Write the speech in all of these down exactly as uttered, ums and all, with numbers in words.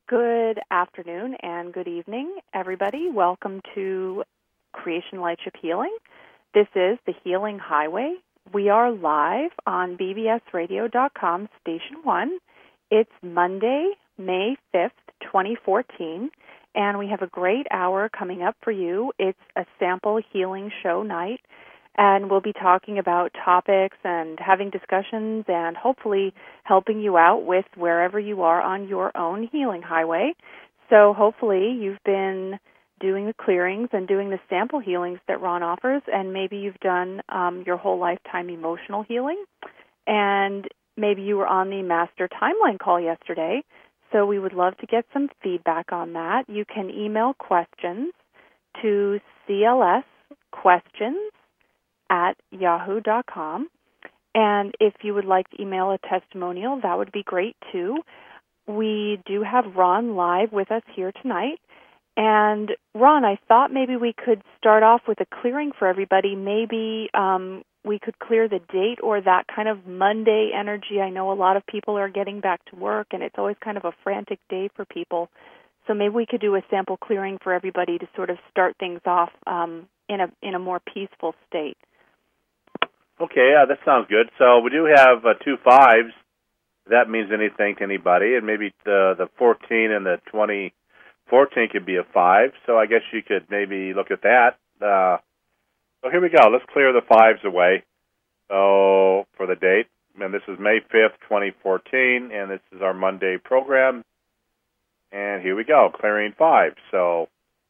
Good afternoon and good evening, everybody. Welcome to Creation Lightship Healing. This is the Healing Highway. We are live on B B S radio dot com, Station one. It's Monday, May fifth, twenty fourteen, and we have a great hour coming up for you. It's a sample healing show night, and we'll be talking about topics and having discussions and hopefully helping you out with wherever you are on your own healing highway. So hopefully you've been doing the clearings and doing the sample healings that Ron offers, and maybe you've done um, your whole lifetime emotional healing, and maybe you were on the Master Timeline call yesterday. So we would love to get some feedback on that. You can email questions to C L S questions at yahoo dot com. And if you would like to email a testimonial, that would be great too. We do have Ron live with us here tonight. And Ron, I thought maybe we could start off with a clearing for everybody. Maybe um, we could clear the date or that kind of Monday energy. I know a lot of people are getting back to work, and it's always kind of a frantic day for people. So maybe we could do a sample clearing for everybody to sort of start things off um, in a in a more peaceful state. Okay, yeah, that sounds good. So we do have uh, two fives. If that means anything to anybody, and maybe the the fourteen and the twenty fourteen could be a five. So I guess you could maybe look at that. Uh, so here we go. Let's clear the fives away. So for the date, and this is May fifth, twenty fourteen, and this is our Monday program. And here we go, clearing five. So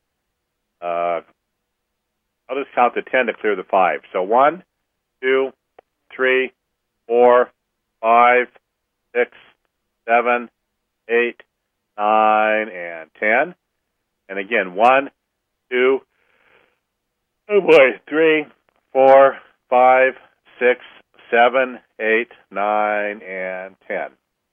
uh, I'll just count to ten to clear the five. So one, two, three, four, five, six, seven, eight, nine, and ten. And again, one, two, oh boy, three, four, five, six, seven, eight, nine, and ten.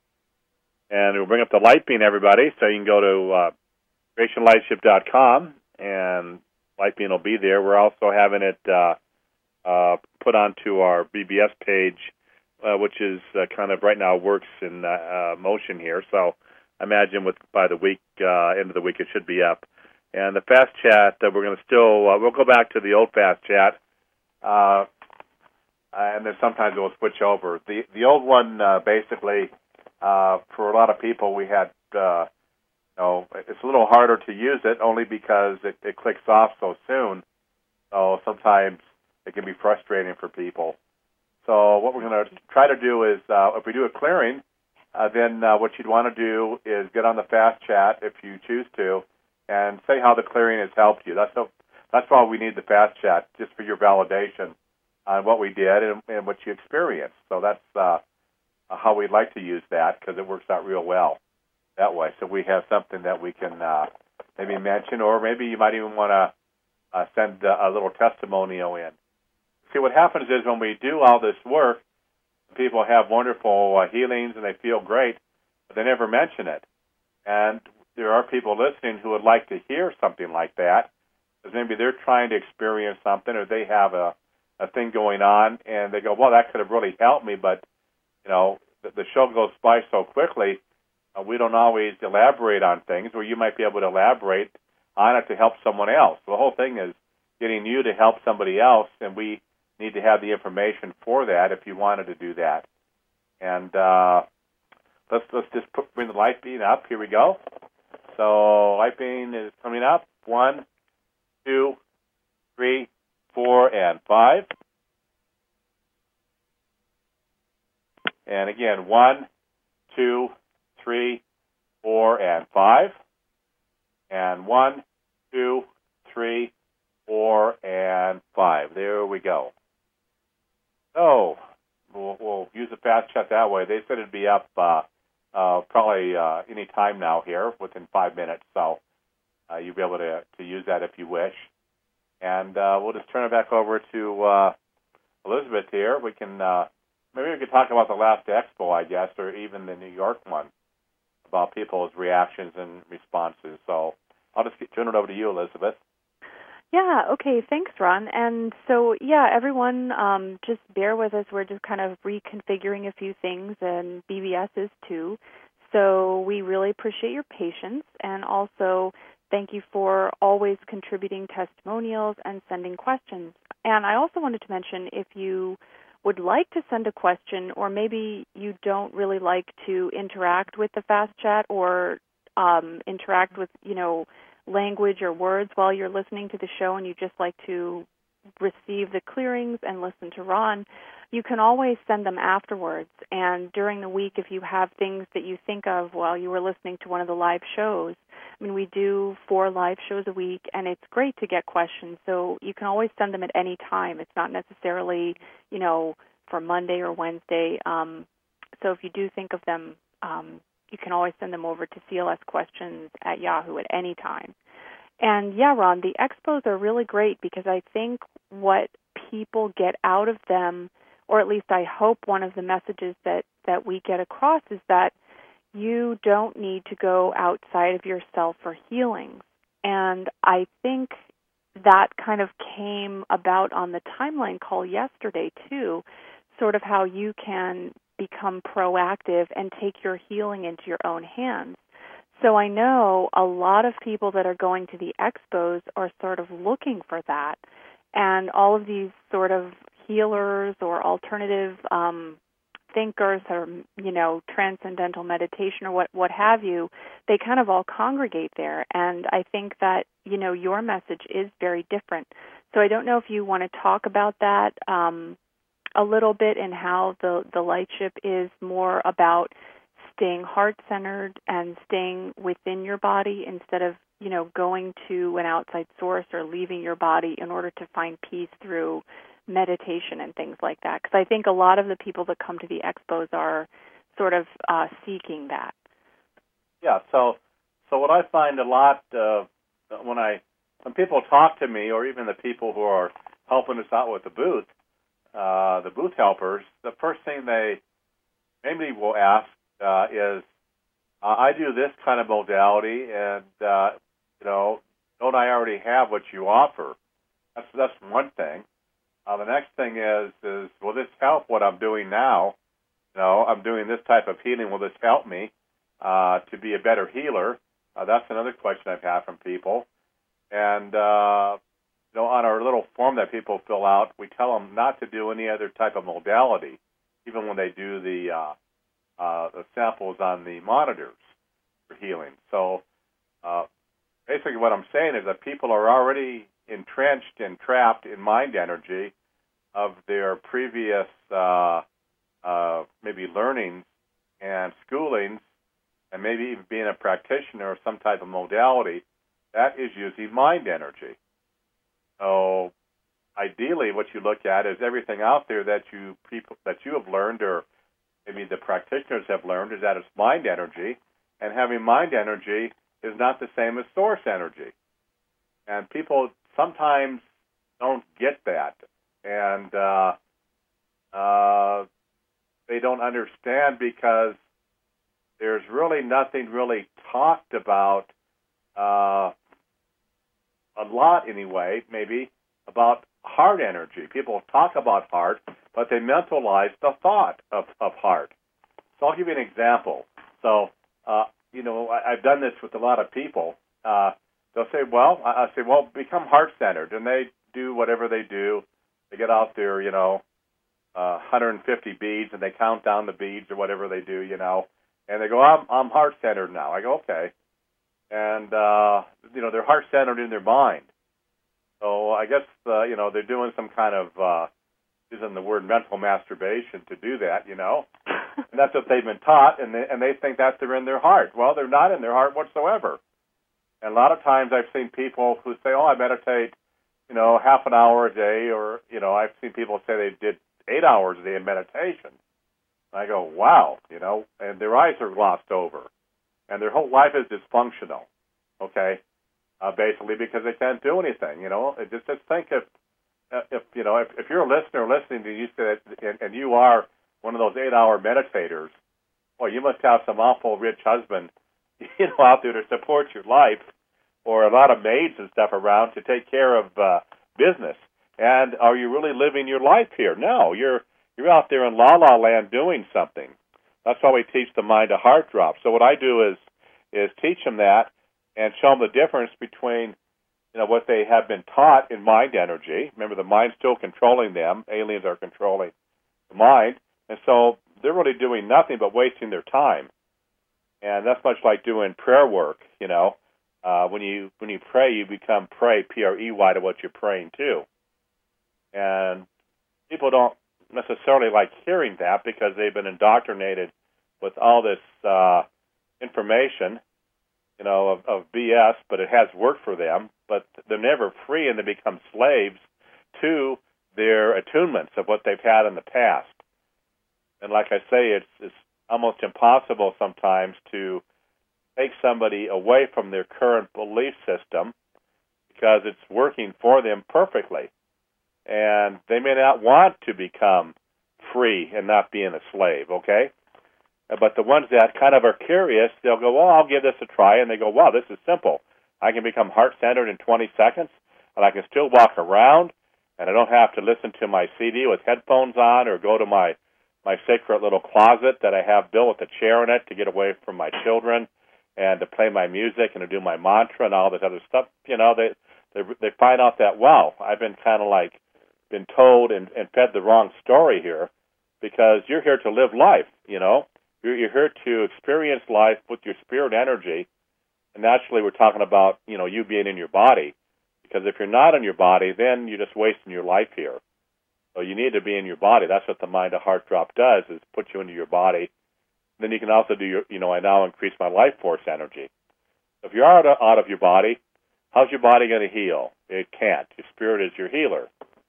And we'll bring up the light beam, everybody, so you can go to uh, creation lightship dot com, and light beam will be there. We're also having it uh, uh, put onto our B B S page, uh, which is uh, kind of right now works in uh, uh, motion here. So I imagine with by the week, uh, end of the week, it should be up. And the fast chat, uh, we're going to still, uh, we'll go back to the old fast chat, uh, and then sometimes we'll switch over. The the old one, uh, basically, uh, for a lot of people, we had, uh, you know, it's a little harder to use it only because it, it clicks off so soon. So sometimes it can be frustrating for people. So what we're going to try to do is, uh, if we do a clearing, uh, then uh, what you'd want to do is get on the fast chat if you choose to, and say how the clearing has helped you. That's a, that's why we need the fast chat, just for your validation on what we did and, and what you experienced. So that's uh, how we'd like to use that, because it works out real well that way. So we have something that we can uh, maybe mention, or maybe you might even want to uh, send a, a little testimonial in. See, what happens is when we do all this work, people have wonderful uh, healings and they feel great, but they never mention it. And there are people listening who would like to hear something like that, because maybe they're trying to experience something, or they have a, a thing going on, and they go, well, that could have really helped me, but, you know, the, the show goes by so quickly, uh, we don't always elaborate on things, or you might be able to elaborate on it to help someone else. So the whole thing is getting you to help somebody else, and we need to have the information for that if you wanted to do that. And uh, let's let's just put, bring the light beam up. Here we go. So light beam is coming up. One, two, three, four, and five. And again, one, two, three, four, and five. And one, two, three, four, and five. There we go. So we'll, we'll use the fast chat that way. They said it'd be up uh, uh, probably uh, any time now here, within five minutes. So uh, you'll be able to, to use that if you wish. And uh, we'll just turn it back over to uh, Elizabeth here. We can uh, maybe we could talk about the last expo, I guess, or even the New York one, about people's reactions and responses. So I'll just get, turn it over to you, Elizabeth. Yeah, okay, thanks, Ron. And so, yeah, everyone, um, just bear with us. We're just kind of reconfiguring a few things, and B B S is too. So we really appreciate your patience, and also thank you for always contributing testimonials and sending questions. And I also wanted to mention, if you would like to send a question, or maybe you don't really like to interact with the Fast Chat or um, interact with, you know, language or words while you're listening to the show, and you just like to receive the clearings and listen to Ron, you can always send them afterwards. And during the week, if you have things that you think of while you were listening to one of the live shows, I mean, we do four live shows a week, and it's great to get questions. So you can always send them at any time. It's not necessarily, you know, for Monday or Wednesday. Um, so if you do think of them, um, you can always send them over to C L S Questions at Yahoo at any time. And yeah, Ron, the expos are really great because I think what people get out of them, or at least I hope one of the messages that, that we get across, is that you don't need to go outside of yourself for healings. And I think that kind of came about on the Timeline call yesterday, too, sort of how you can become proactive and take your healing into your own hands. So I know a lot of people that are going to the expos are sort of looking for that. And all of these sort of healers or alternative um, thinkers or, you know, transcendental meditation or what, what have you, they kind of all congregate there. And I think that, you know, your message is very different. So I don't know if you want to talk about that um, a little bit, and how the, the lightship is more about staying heart-centered and staying within your body instead of, you know, going to an outside source or leaving your body in order to find peace through meditation and things like that. Because I think a lot of the people that come to the expos are sort of uh, seeking that. Yeah, so so what I find a lot uh, when I when people talk to me, or even the people who are helping us out with the booth, uh, the booth helpers, the first thing they mainly will ask uh, is, uh, I do this kind of modality, and uh, you know, don't I already have what you offer? That's that's one thing. Uh, the next thing is, is will this help what I'm doing now? You know, I'm doing this type of healing. Will this help me uh, to be a better healer? Uh, that's another question I've had from people. And, uh, you know, on our little form that people fill out, we tell them not to do any other type of modality, even when they do the, uh, uh, the samples on the monitors for healing. So uh, basically what I'm saying is that people are already entrenched and trapped in mind energy of their previous uh, uh, maybe learnings and schoolings, and maybe even being a practitioner of some type of modality that is using mind energy. So ideally what you look at is everything out there that you people that you have learned, or maybe the practitioners have learned, is that it's mind energy, and having mind energy is not the same as source energy. And people sometimes don't get that, and uh, uh, they don't understand because there's really nothing really talked about, uh, a lot anyway, maybe, about heart energy. People talk about heart, but they mentalize the thought of, of heart. So I'll give you an example. So, uh, you know, I, I've done this with a lot of people. Uh, they'll say, well, I, I say, well, become heart-centered, and they do whatever they do. They get out there, you know, uh, one hundred fifty beads, and they count down the beads or whatever they do, you know, and they go, I'm, I'm heart-centered now. I go, okay. And, uh, you know, they're heart-centered in their mind. So I guess, uh, you know, they're doing some kind of, uh, using the word mental masturbation to do that, you know. And that's what they've been taught, and they, and they think that they're in their heart. Well, they're not in their heart whatsoever. And a lot of times I've seen people who say, oh, I meditate, you know, half an hour a day, or, you know, I've seen people say they did eight hours a day in meditation. I go, wow, you know, and their eyes are glossed over, and their whole life is dysfunctional, okay, uh, basically because they can't do anything, you know. Just, just think if, if you know, if, if you're a listener listening to you say that, and, and you are one of those eight-hour meditators, well, you must have some awful rich husband, you know, out there to support your life, or a lot of maids and stuff around to take care of uh, business. And are you really living your life here? No, you're you're out there in la la land doing something. That's why we teach the mind to heart drop. So what I do is is teach them that and show them the difference between, you know, what they have been taught in mind energy. Remember, the mind's still controlling them. Aliens are controlling the mind. And so they're really doing nothing but wasting their time. And that's much like doing prayer work, you know. Uh, when you when you pray, you become prey, P R E Y, to what you're praying to. And people don't necessarily like hearing that because they've been indoctrinated with all this uh, information, you know, of, of B S, but it has worked for them. But they're never free, and they become slaves to their attunements of what they've had in the past. And like I say, it's, it's almost impossible sometimes to take somebody away from their current belief system because it's working for them perfectly. And they may not want to become free and not being a slave, okay? But the ones that kind of are curious, they'll go, well, I'll give this a try. And they go, wow, this is simple. I can become heart-centered in twenty seconds, and I can still walk around, and I don't have to listen to my C D with headphones on or go to my, my sacred little closet that I have built with a chair in it to get away from my children and to play my music and to do my mantra and all this other stuff. You know, they they, they find out that, wow, I've been kind of like been told and, and fed the wrong story here, because you're here to live life, you know. You're, you're here to experience life with your spirit energy. And naturally, we're talking about, you know, you being in your body. Because if you're not in your body, then you're just wasting your life here. So you need to be in your body. That's what the mind to heart drop does, is put you into your body. Then you can also do your, you know, I now increase my life force energy. If you're out of, out of your body, how's your body going to heal? It can't. Your spirit is your healer.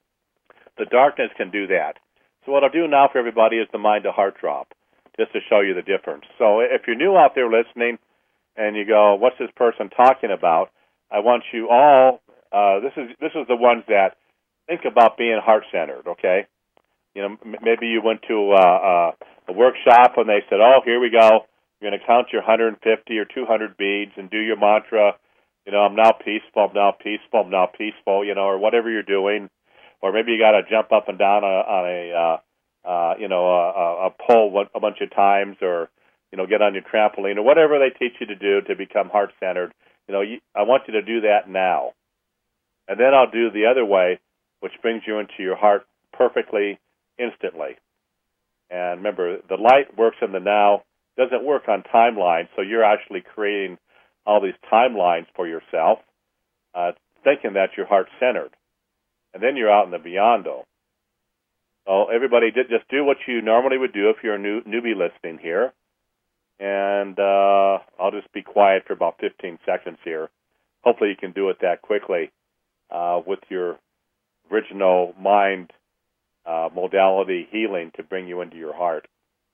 The darkness can do that. So what I'll do now for everybody is the mind to heart drop, just to show you the difference. So if you're new out there listening and you go, what's this person talking about? I want you all, uh, this is this is the ones that think about being heart-centered, okay? You know, m- maybe you went to uh, uh, a workshop and they said, oh, here we go. You're going to count your one hundred fifty or two hundred beads and do your mantra, you know, I'm now peaceful, I'm now peaceful, I'm now peaceful, you know, or whatever you're doing. Or maybe you got to jump up and down on a, on a uh, uh, you know, a, a pole a bunch of times, or, you know, get on your trampoline, or whatever they teach you to do to become heart-centered. You know, you, I want you to do that now. And then I'll do the other way, which brings you into your heart perfectly, instantly. And remember, the light works in the now, doesn't work on timelines, so you're actually creating all these timelines for yourself, uh, thinking that you're heart-centered. And then you're out in the beyond-o. So everybody, did just do what you normally would do if you're a new, newbie listening here. And uh, I'll just be quiet for about fifteen seconds here. Hopefully you can do it that quickly uh, with your original mind uh, modality healing to bring you into your heart.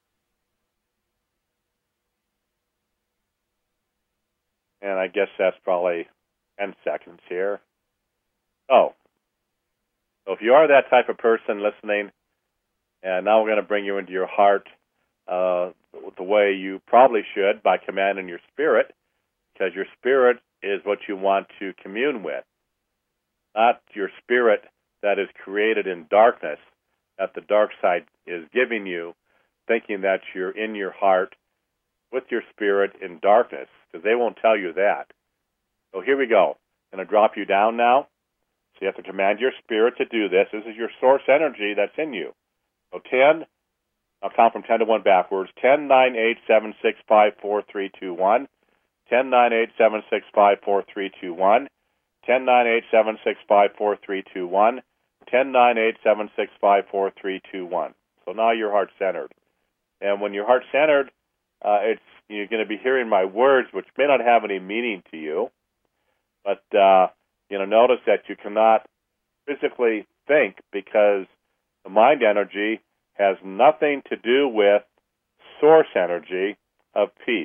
And I guess that's probably ten seconds here. Oh. So if you are that type of person listening, and now we're going to bring you into your heart uh, the way you probably should, by commanding your spirit, because your spirit is what you want to commune with, not your spirit that is created in darkness, that the dark side is giving you, thinking that you're in your heart with your spirit in darkness, because they won't tell you that. So here we go. I'm going to drop you down now. So you have to command your spirit to do this. This is your source energy that's in you. So ten, I'll count from ten to one backwards. ten, nine, eight, seven, six, five, four, three, two, one. ten, nine, eight, seven, six, five, four, three, two, one. ten, nine, eight, seven, six, five, four, three, two, one. ten, nine, eight, seven, six, five, four, three, two, one. So now you're heart-centered. And when you're heart-centered, uh, it's you're going to be hearing my words, which may not have any meaning to you. But, uh, you know, notice that you cannot physically think, because the mind energy has nothing to do with source energy of peace.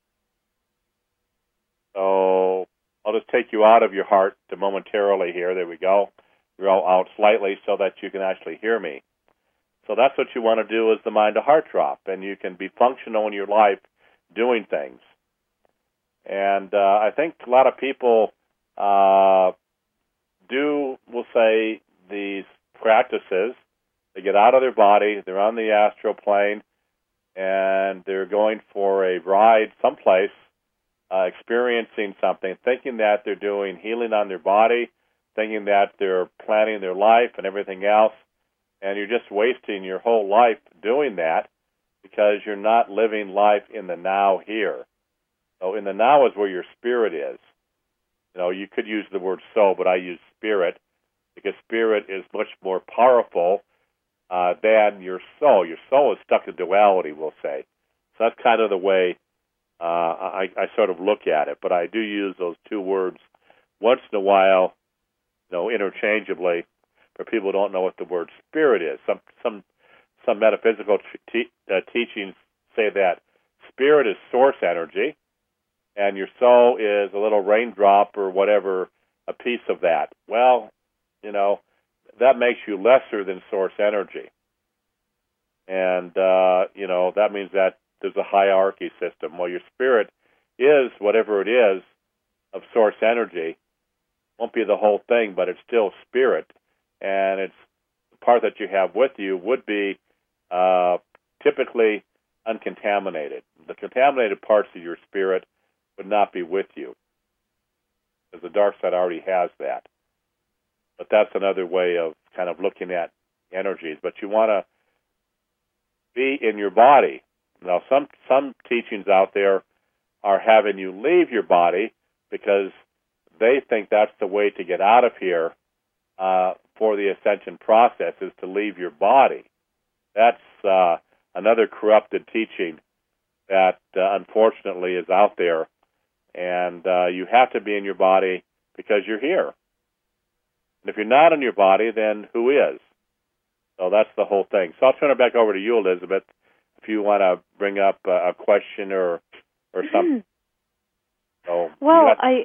So I'll just take you out of your heart to momentarily here. There we go. You're all out slightly so that you can actually hear me. So that's what you want to do, is the mind to heart drop, and you can be functional in your life doing things. And uh, I think a lot of people uh, do, we'll say, these practices. They get out of their body, they're on the astral plane, and they're going for a ride someplace, uh, experiencing something, thinking that they're doing healing on their body, thinking that they're planning their life and everything else, and you're just wasting your whole life doing that because you're not living life in the now here. So in the now is where your spirit is. You know, you could use the word soul, but I use spirit because spirit is much more powerful uh, than your soul. Your soul is stuck in duality, we'll say. So that's kind of the way uh, I, I sort of look at it. But I do use those two words once in a while, you know, interchangeably, for people who don't know what the word spirit is. Some some some metaphysical te- uh, teachings say that spirit is source energy, and your soul is a little raindrop or whatever, a piece of that. Well, you know, that makes you lesser than source energy. And, uh, you know, that means that there's a hierarchy system. Well, your spirit is whatever it is of source energy. Won't be the whole thing, but it's still spirit. And it's the part that you have with you would be uh, typically uncontaminated. The contaminated parts of your spirit would not be with you, because the dark side already has that. But that's another way of kind of looking at energies. But you want to be in your body. Now, some some teachings out there are having you leave your body because they think that's the way to get out of here uh, for the ascension process, is to leave your body. That's uh, another corrupted teaching that uh, unfortunately is out there. And uh, you have to be in your body because you're here. And if you're not in your body, then who is? So that's the whole thing. So I'll turn it back over to you, Elizabeth, if you want to bring up a, a question or or something. So well, got- I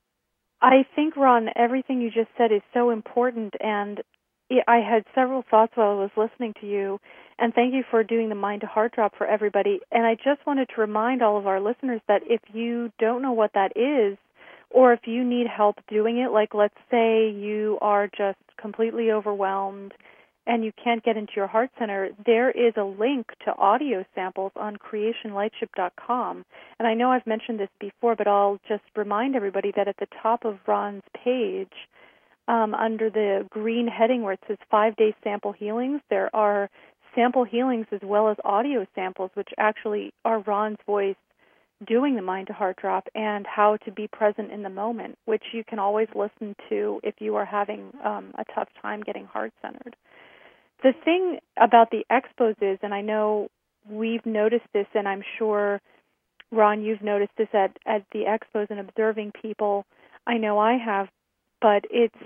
I think, Ron, everything you just said is so important, and I had several thoughts while I was listening to you, and thank you for doing the Mind to Heart Drop for everybody. And I just wanted to remind all of our listeners that if you don't know what that is, or if you need help doing it, like let's say you are just completely overwhelmed and you can't get into your heart center, there is a link to audio samples on creation lightship dot com. And I know I've mentioned this before, but I'll just remind everybody that at the top of Ron's page, um, under the green heading where it says five-day sample healings, there are sample healings as well as audio samples, which actually are Ron's voice doing the Mind to Heart Drop and how to be present in the moment, which you can always listen to if you are having um, a tough time getting heart-centered. The thing about the expos is, and I know we've noticed this, and I'm sure, Ron, you've noticed this at, at the expos and observing people. I know I have, but it's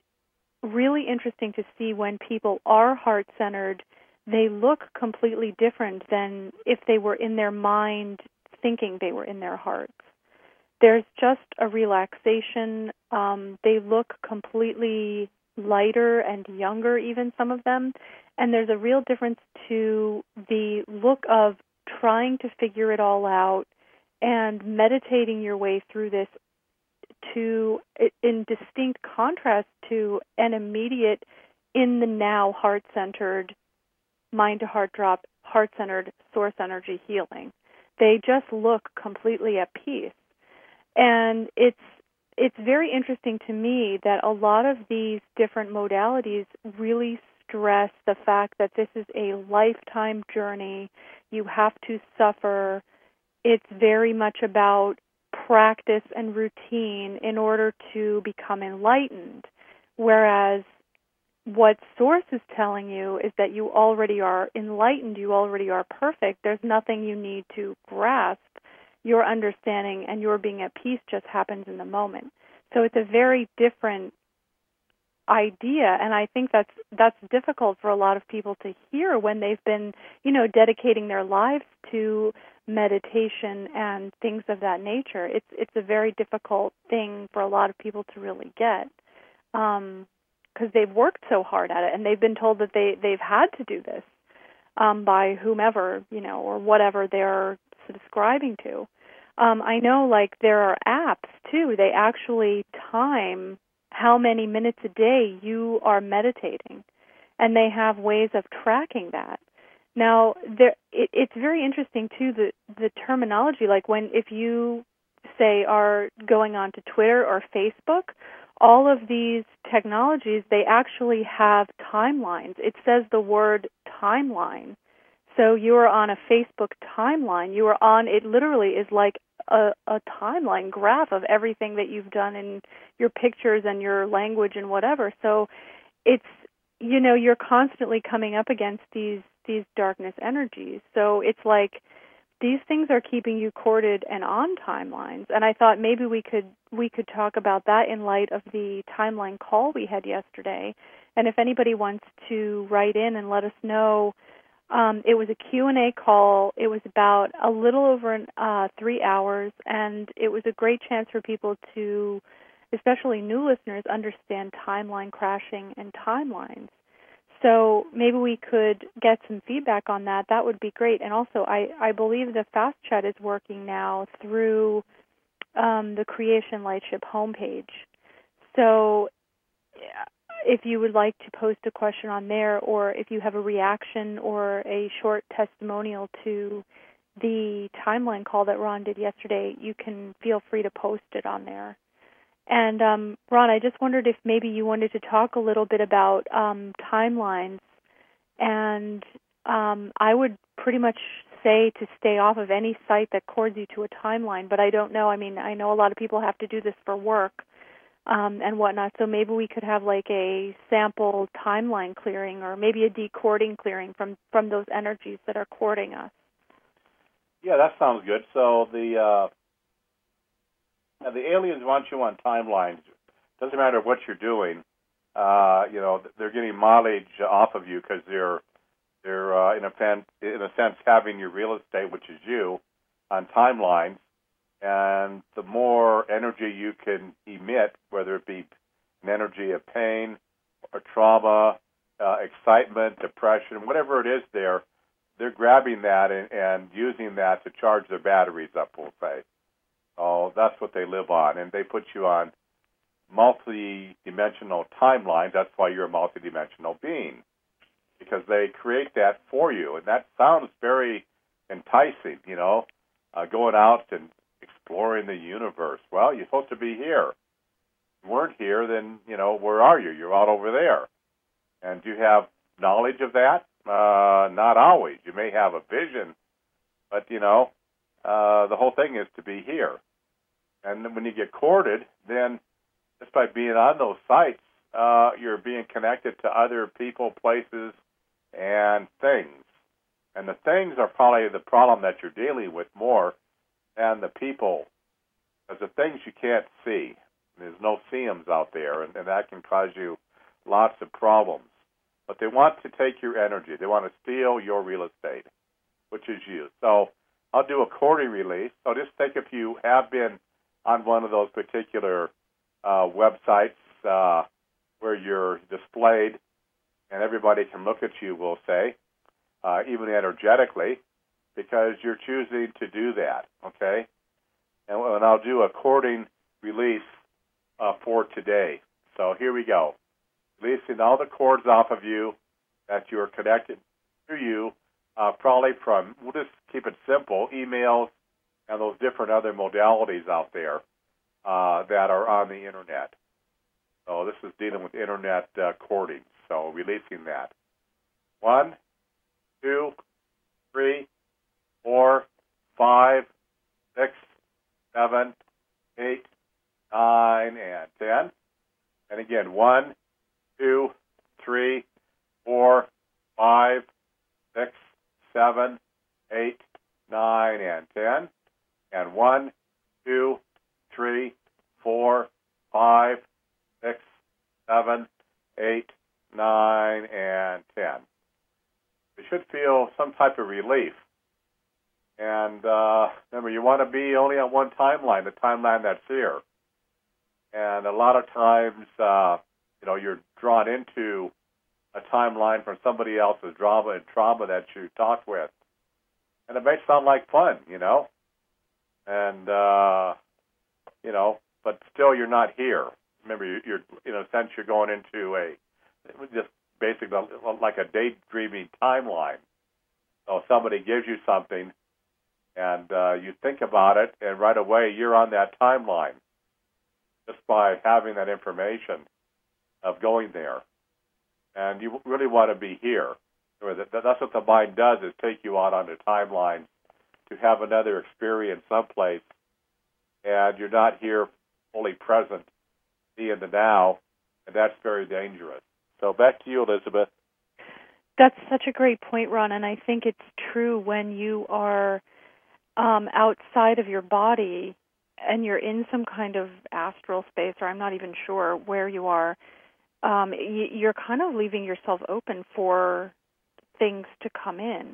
really interesting to see when people are heart-centered, they look completely different than if they were in their mind thinking they were in their hearts. There's just a relaxation. Um, they look completely lighter and younger, even some of them. And there's a real difference to the look of trying to figure it all out and meditating your way through this, to in distinct contrast to an immediate, in the now, heart-centered, mind-to-heart drop, heart-centered source energy healing. They just look completely at peace. And it's it's very interesting to me that a lot of these different modalities really stress the fact that this is a lifetime journey. You have to suffer. It's very much about practice and routine in order to become enlightened, whereas what Source is telling you is that you already are enlightened, you already are perfect. There's nothing you need to grasp. Your understanding and your being at peace just happens in the moment. So it's a very different idea, and I think that's that's difficult for a lot of people to hear when they've been, you know, dedicating their lives to meditation and things of that nature. It's it's a very difficult thing for a lot of people to really get. Um because they've worked so hard at it, and they've been told that they, they've had to do this um, by whomever, you know, or whatever they're subscribing to. Um, I know, like, there are apps, too. They actually time how many minutes a day you are meditating, and they have ways of tracking that. Now, there, it, it's very interesting too, the the terminology. Like when if you say are going on to Twitter or Facebook, all of these technologies, they actually have timelines. It says the word timeline. So you are on a Facebook timeline. You are on, it literally is like a, a timeline graph of everything that you've done in your pictures and your language and whatever. So it's, you know, you're constantly coming up against these these darkness energies. So it's like these things are keeping you corded and on timelines. And I thought maybe we could we could talk about that in light of the timeline call we had yesterday. And if anybody wants to write in and let us know, um, it was a Q and A call. It was about a little over an, uh, three hours, and it was a great chance for people to, especially new listeners, understand timeline crashing and timelines. So maybe we could get some feedback on that. That would be great. And also, I, I believe the Fast Chat is working now through um, the Creation Lightship homepage. So if you would like to post a question on there, or if you have a reaction or a short testimonial to the timeline call that Ron did yesterday, you can feel free to post it on there. And, um, Ron, I just wondered if maybe you wanted to talk a little bit about um, timelines. And um, I would pretty much say to stay off of any site that cords you to a timeline, but I don't know. I mean, I know a lot of people have to do this for work um, and whatnot, so maybe we could have like a sample timeline clearing or maybe a decording clearing from, from those energies that are cording us. Yeah, that sounds good. So the... Uh Now, the aliens want you on timelines. Doesn't matter what you're doing. Uh, you know, they're getting mileage off of you because they're they're uh, in a sense, in a sense having your real estate, which is you, on timelines. And the more energy you can emit, whether it be an energy of pain or trauma, uh, excitement, depression, whatever it is, there, they're grabbing that and, and using that to charge their batteries up, we'll say. Oh, that's what they live on, and they put you on multi-dimensional timelines. That's why you're a multi-dimensional being, because they create that for you, and that sounds very enticing, you know, uh, going out and exploring the universe. Well, you're supposed to be here. If you weren't here, then, you know, where are you? You're out over there. And do you have knowledge of that? Uh, not always. You may have a vision, but, you know, Uh, the whole thing is to be here. And then when you get corded, then just by being on those sites, uh, you're being connected to other people, places, and things. And the things are probably the problem that you're dealing with more than the people. Because the things you can't see. There's no seeums out there, and, and that can cause you lots of problems. But they want to take your energy. They want to steal your real estate, which is you. So I'll do a cording release. So just think if you have been on one of those particular uh, websites uh, where you're displayed and everybody can look at you, we'll say, uh, even energetically, because you're choosing to do that, okay? And, and I'll do a cording release uh, for today. So here we go. Releasing all the cords off of you that you're connected to you, Uh, probably from, we'll just keep it simple, emails and those different other modalities out there uh, that are on the Internet. So this is dealing with Internet uh, cording, so releasing that. One, two, three, four, five, six, seven, eight, nine, and ten. And again, one, two, three, four, five, six, seven, eight, nine, and ten. And one, two, three, four, five, six, seven, eight, nine, and ten. You should feel some type of relief. And uh, remember, you want to be only on one timeline, the timeline that's here. And a lot of times, uh, you know, you're drawn into a timeline from somebody else's drama and trauma that you talked with. And it may sound like fun, you know, and, uh, you know, but still you're not here. Remember, you're, you're in a sense, you're going into a, just basically like a daydreaming timeline. So somebody gives you something, and uh, you think about it, and right away you're on that timeline just by having that information of going there. And you really want to be here. That's what the mind does, is take you out on the timeline to have another experience someplace, and you're not here fully present, be in the now, and that's very dangerous. So back to you, Elizabeth. That's such a great point, Ron, and I think it's true when you are um, outside of your body and you're in some kind of astral space, or I'm not even sure where you are, um, you're kind of leaving yourself open for things to come in.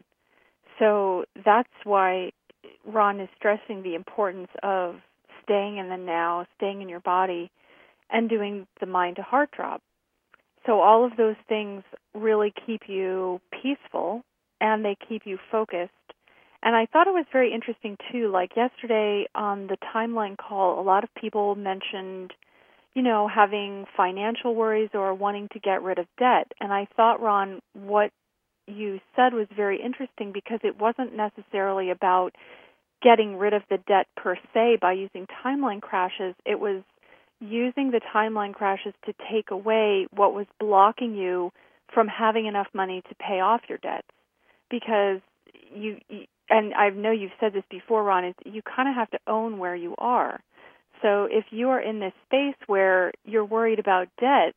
So that's why Ron is stressing the importance of staying in the now, staying in your body, and doing the mind-to-heart drop. So all of those things really keep you peaceful, and they keep you focused. And I thought it was very interesting, too. Like yesterday on the timeline call, a lot of people mentioned, you know, having financial worries or wanting to get rid of debt. And I thought, Ron, what you said was very interesting, because it wasn't necessarily about getting rid of the debt per se by using timeline crashes. It was using the timeline crashes to take away what was blocking you from having enough money to pay off your debts. Because you, and I know you've said this before, Ron, is you kind of have to own where you are. So if you are in this space where you're worried about debt,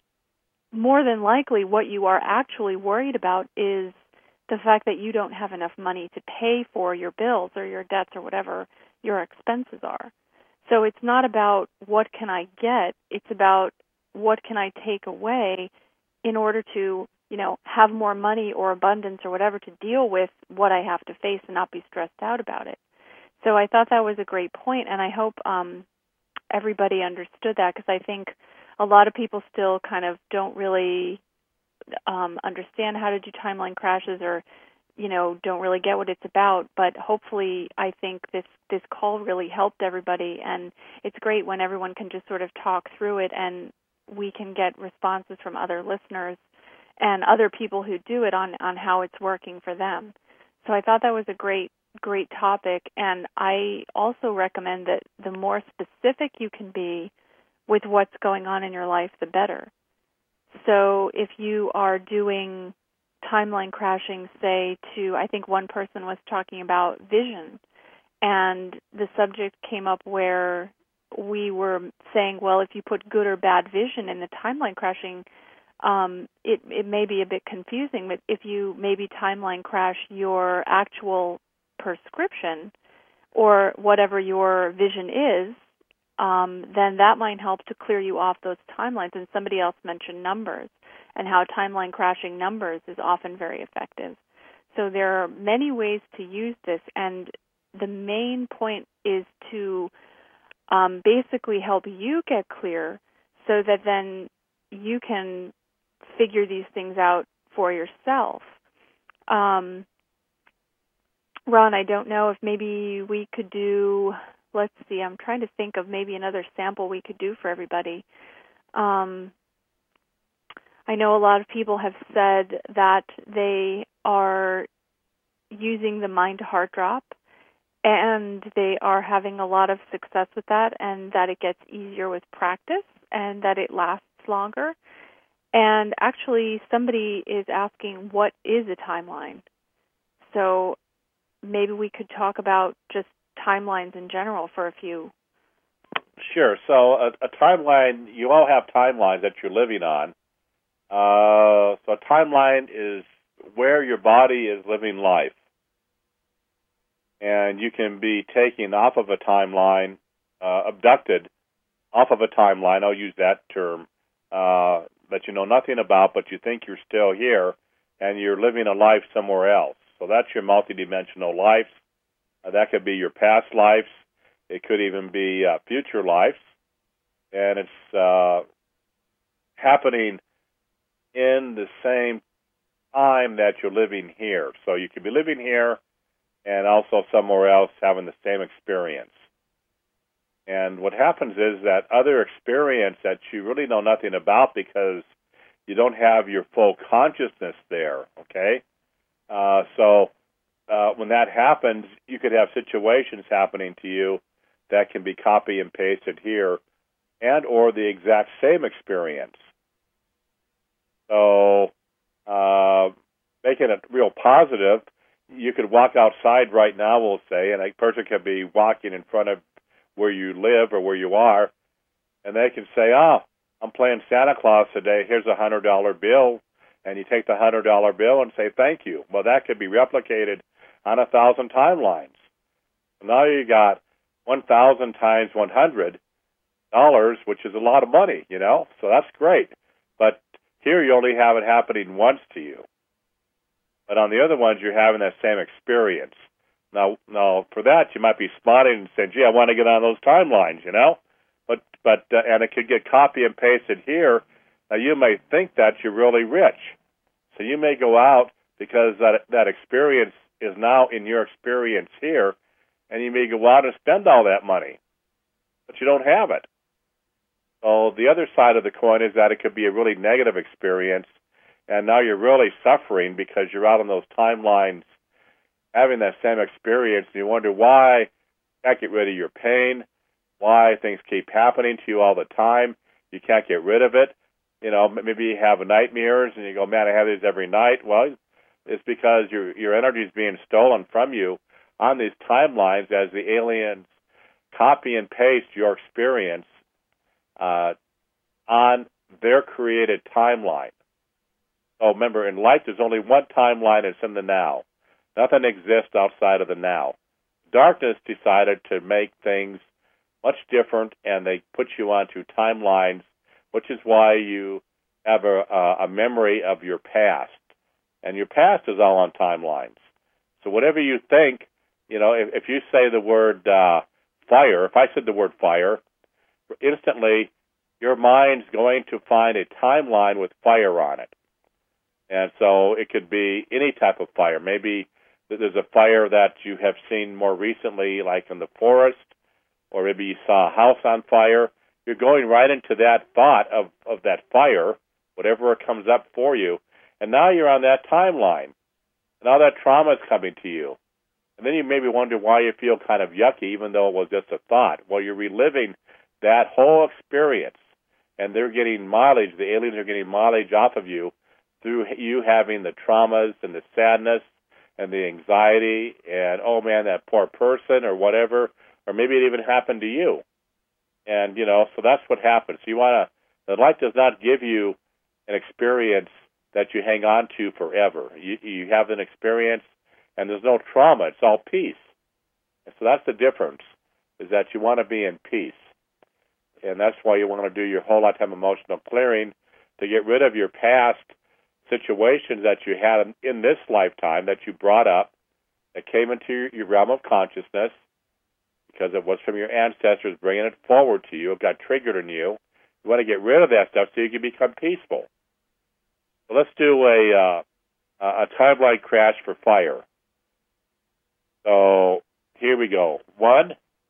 more than likely what you are actually worried about is the fact that you don't have enough money to pay for your bills or your debts or whatever your expenses are. So it's not about what can I get, it's about what can I take away in order to, you know, have more money or abundance or whatever to deal with what I have to face and not be stressed out about it. So I thought that was a great point, and I hope um, everybody understood that, because I think a lot of people still kind of don't really um, understand how to do timeline crashes, or, you know, don't really get what it's about. But hopefully I think this, this call really helped everybody, and it's great when everyone can just sort of talk through it, and we can get responses from other listeners and other people who do it on, on how it's working for them. So I thought that was a great, great topic, and I also recommend that the more specific you can be with what's going on in your life, the better. So if you are doing timeline crashing, say, to, I think one person was talking about vision, and the subject came up where we were saying, well, if you put good or bad vision in the timeline crashing, um, it, it may be a bit confusing, but if you maybe timeline crash your actual prescription or whatever your vision is, um, then that might help to clear you off those timelines. And somebody else mentioned numbers and how timeline crashing numbers is often very effective. So there are many ways to use this, and the main point is to um, basically help you get clear so that then you can figure these things out for yourself. Um, Ron, I don't know if maybe we could do, let's see, I'm trying to think of maybe another sample we could do for everybody. Um, I know a lot of people have said that they are using the mind-to-heart drop, and they are having a lot of success with that, and that it gets easier with practice, and that it lasts longer. And actually, somebody is asking, what is a timeline? So maybe we could talk about just timelines in general for a few. Sure. So a, a timeline, you all have timelines that you're living on. Uh, so a timeline is where your body is living life. And you can be taken off of a timeline, uh, abducted off of a timeline, I'll use that term, uh, that you know nothing about, but you think you're still here, and you're living a life somewhere else. So that's your multidimensional life. Uh, that could be your past lives. It could even be uh, future lives. And it's uh, happening in the same time that you're living here. So you could be living here and also somewhere else having the same experience. And what happens is that other experience that you really know nothing about because you don't have your full consciousness there, okay? Uh, so happens, you could have situations happening to you that can be copy and pasted here, and or the exact same experience. So, uh, making it real positive, you could walk outside right now, we'll say, and a person could be walking in front of where you live or where you are, and they can say, oh, I'm playing Santa Claus today, here's a one hundred dollar bill, and you take the one hundred dollar bill and say thank you. Well, that could be replicated on a thousand timelines. Now you got one thousand times one hundred dollars, which is a lot of money, you know, so that's great. But here you only have it happening once to you. But on the other ones, you're having that same experience. Now, now for that, you might be spotting and saying, gee, I want to get on those timelines, you know? But, but uh, and it could get copy and pasted here. Now, you may think that you're really rich. So you may go out because that that experience is now in your experience here, and you may go out and spend all that money, but you don't have it. So the other side of the coin is that it could be a really negative experience, and now you're really suffering because you're out on those timelines having that same experience, and you wonder why you can't get rid of your pain, why things keep happening to you all the time. You can't get rid of it. You know, maybe you have nightmares, and you go, man, I have these every night. Well, it's because your your energy is being stolen from you on these timelines as the aliens copy and paste your experience uh, on their created timeline. So remember, in life, there's only one timeline. It's in the now. Nothing exists outside of the now. Darkness decided to make things much different, and they put you onto timelines, which is why you have a, a memory of your past. And your past is all on timelines. So whatever you think, you know, if, if you say the word uh, fire, if I said the word fire, instantly your mind's going to find a timeline with fire on it. And so it could be any type of fire. Maybe there's a fire that you have seen more recently, like in the forest, or maybe you saw a house on fire. You're going right into that thought of, of that fire, whatever it comes up for you, and now you're on that timeline. Now that trauma is coming to you. And then you maybe wonder why you feel kind of yucky, even though it was just a thought. Well, you're reliving that whole experience, and they're getting mileage, the aliens are getting mileage off of you through you having the traumas and the sadness and the anxiety and, oh, man, that poor person or whatever, or maybe it even happened to you. And, you know, so that's what happens. You want to, the light does not give you an experience that you hang on to forever. You, you have an experience, and there's no trauma. It's all peace. And so that's the difference, is that you want to be in peace. And that's why you want to do your whole lifetime emotional clearing, to get rid of your past situations that you had in this lifetime that you brought up, that came into your, your realm of consciousness, because it was from your ancestors bringing it forward to you. It got triggered in you. You want to get rid of that stuff so you can become peaceful. So let's do a uh, a timeline crash for fire. So here we go. One,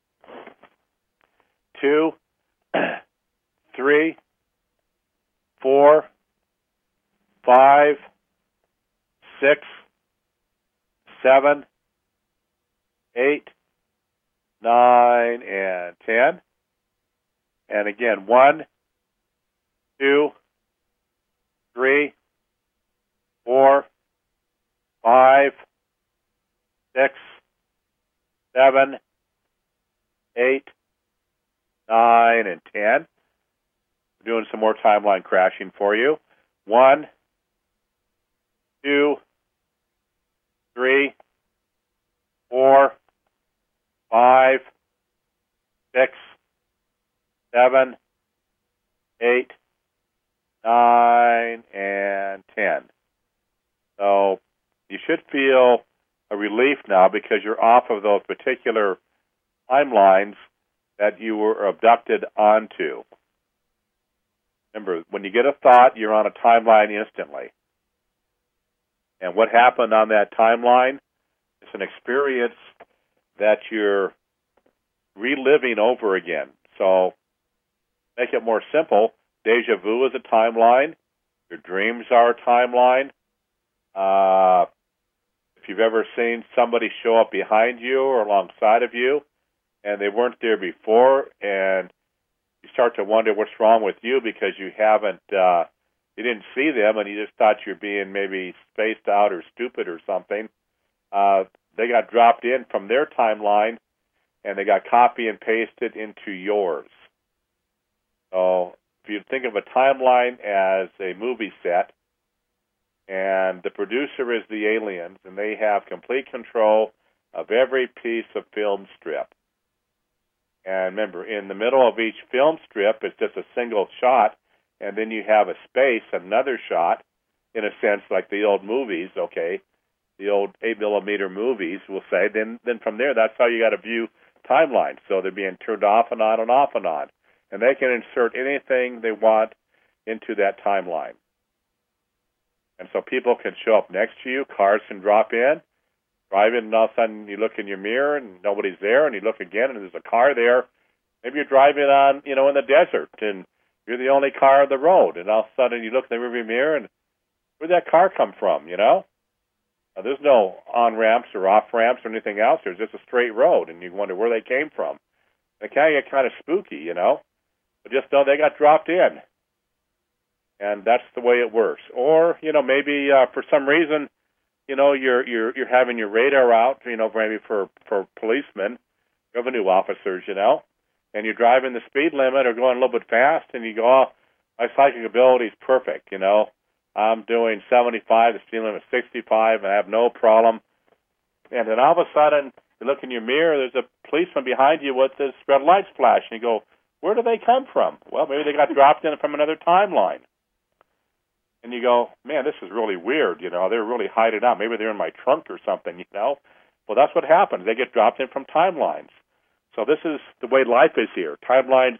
two, three, four, five, six, seven, eight, nine, and ten. And again, one, two, three, four, five, six, seven, eight, nine, and ten. We're doing some more timeline crashing for you. One, two, three, four, five, six, seven, eight, nine, and ten. So you should feel a relief now because you're off of those particular timelines that you were abducted onto. Remember, when you get a thought, you're on a timeline instantly. And what happened on that timeline is an experience that you're reliving over again. So make it more simple. Deja vu is a timeline. Your dreams are a timeline. Uh, if you've ever seen somebody show up behind you or alongside of you, and they weren't there before, and you start to wonder what's wrong with you because you haven't, uh, you didn't see them, and you just thought you're being maybe spaced out or stupid or something. Uh, they got dropped in from their timeline, and they got copy and pasted into yours. So if you think of a timeline as a movie set, and the producer is the aliens, and they have complete control of every piece of film strip. And remember, in the middle of each film strip, it's just a single shot, and then you have a space, another shot, in a sense, like the old movies, okay, the old eight millimeter movies, we'll say. Then, then from there, that's how you got to view timelines. So they're being turned off and on and off and on. And they can insert anything they want into that timeline. And so people can show up next to you, cars can drop in, drive in, and all of a sudden you look in your mirror and nobody's there, and you look again and there's a car there. Maybe you're driving on, you know, in the desert, and you're the only car on the road, and all of a sudden you look in the rearview mirror, and where'd that car come from, you know? Now, there's no on-ramps or off-ramps or anything else. There's just a straight road, and you wonder where they came from. It can get kind of spooky, you know? But just know they got dropped in. And that's the way it works. Or, you know, maybe uh, for some reason, you know, you're you're you're having your radar out, you know, maybe for, for policemen, revenue officers, you know, and you're driving the speed limit or going a little bit fast, and you go, oh, my psychic ability is perfect, you know. I'm doing seventy-five, the speed limit is sixty-five, and I have no problem. And then all of a sudden, you look in your mirror, there's a policeman behind you with this red lights flash, and you go, where do they come from? Well, maybe they got dropped in from another timeline. And you go, man, this is really weird, you know, they're really hiding out. Maybe they're in my trunk or something, you know. Well, that's what happens. They get dropped in from timelines. So this is the way life is here. Timelines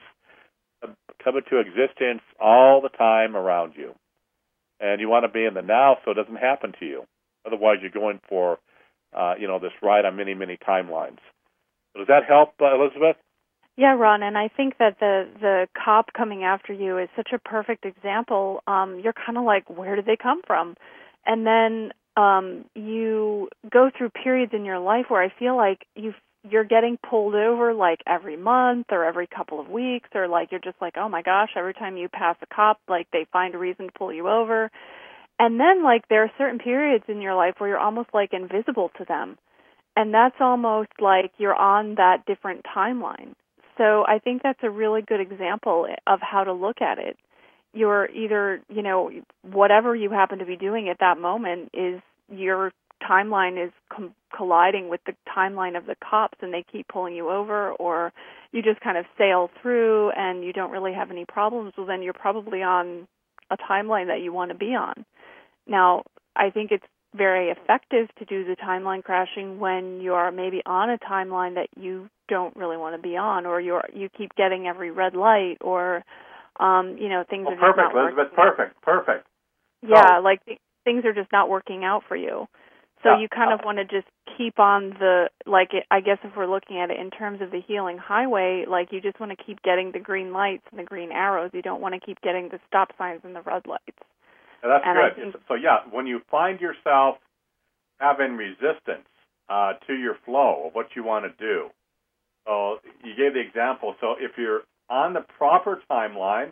come into existence all the time around you. And you want to be in the now so it doesn't happen to you. Otherwise, you're going for, uh, you know, this ride on many, many timelines. So does that help, uh, Elizabeth? Yeah, Ron, and I think that the the cop coming after you is such a perfect example. Um, you're kind of like, where did they come from? And then um, you go through periods in your life where I feel like you you're getting pulled over like every month or every couple of weeks, or like you're just like, oh my gosh, every time you pass a cop, like they find a reason to pull you over. And then like there are certain periods in your life where you're almost like invisible to them. And that's almost like you're on that different timeline. So I think that's a really good example of how to look at it. You're either, you know, whatever you happen to be doing at that moment is your timeline is com- colliding with the timeline of the cops and they keep pulling you over, or you just kind of sail through and you don't really have any problems. Well, then you're probably on a timeline that you want to be on. Now, I think it's very effective to do the timeline crashing when you are maybe on a timeline that you don't really want to be on, or you you keep getting every red light, or um, you know things oh, are just not working. Elizabeth, perfect, perfect. Yeah, so, like th- things are just not working out for you. So yeah, you kind of uh, want to just keep on the like. It, I guess if we're looking at it in terms of the healing highway, like you just want to keep getting the green lights and the green arrows. You don't want to keep getting the stop signs and the red lights. Yeah, that's and good. Think, so yeah, when you find yourself having resistance uh, to your flow of what you want to do. So you gave the example. So if you're on the proper timeline,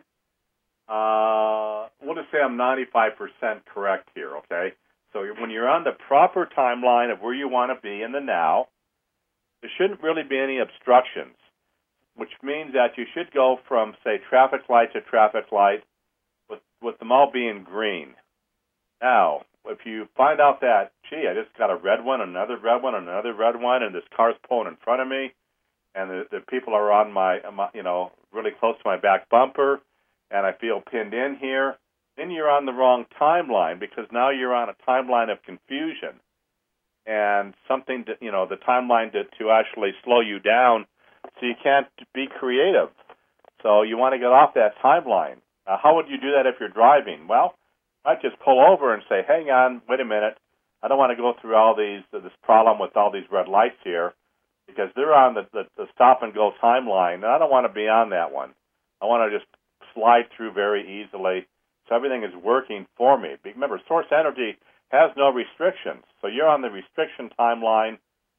uh, we'll just say I'm ninety-five percent correct here, okay? So when you're on the proper timeline of where you want to be in the now, there shouldn't really be any obstructions, which means that you should go from, say, traffic light to traffic light with, with them all being green. Now, if you find out that, gee, I just got a red one, another red one, another red one, and this car's pulling in front of me, and the, the people are on my, my, you know, really close to my back bumper, and I feel pinned in here, then you're on the wrong timeline, because now you're on a timeline of confusion, and something, to, you know, the timeline to, to actually slow you down so you can't be creative. So you want to get off that timeline. Now, how would you do that if you're driving? Well, I just pull over and say, hang on, wait a minute. I don't want to go through all these this problem with all these red lights here, because they're on the, the, the stop-and-go timeline, and I don't want to be on that one. I want to just slide through very easily so everything is working for me. Remember, source energy has no restrictions. So you're on the restriction timeline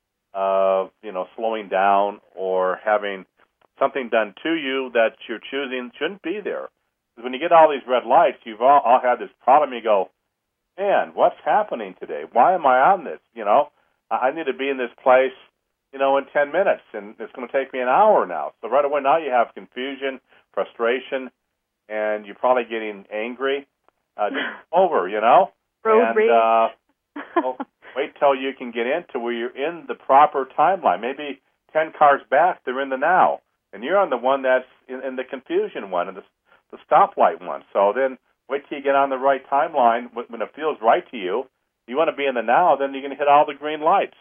of, you know, slowing down or having something done to you that you're choosing shouldn't be there. Because when you get all these red lights, you've all, all had this problem. You go, man, what's happening today? Why am I on this? You know, I need to be in this place, you know, in ten minutes, and it's going to take me an hour now. So right away now you have confusion, frustration, and you're probably getting angry. Uh, just over, you know. Road and rage. Uh, well, wait till you can get into where you're in the proper timeline. Maybe ten cars back, they're in the now, and you're on the one that's in, in the confusion one, and the, the stoplight one. So then wait till you get on the right timeline when it feels right to you. You want to be in the now, then you're going to hit all the green lights.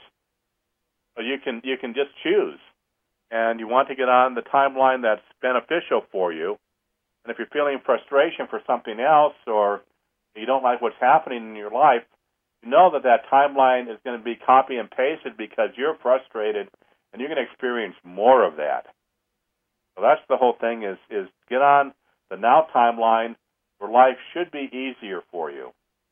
So you can you can just choose, and you want to get on the timeline that's beneficial for you. And if you're feeling frustration for something else, or you don't like what's happening in your life, you know that that timeline is going to be copy and pasted because you're frustrated, and you're going to experience more of that. So that's the whole thing: is is get on the now timeline where life should be easier for you,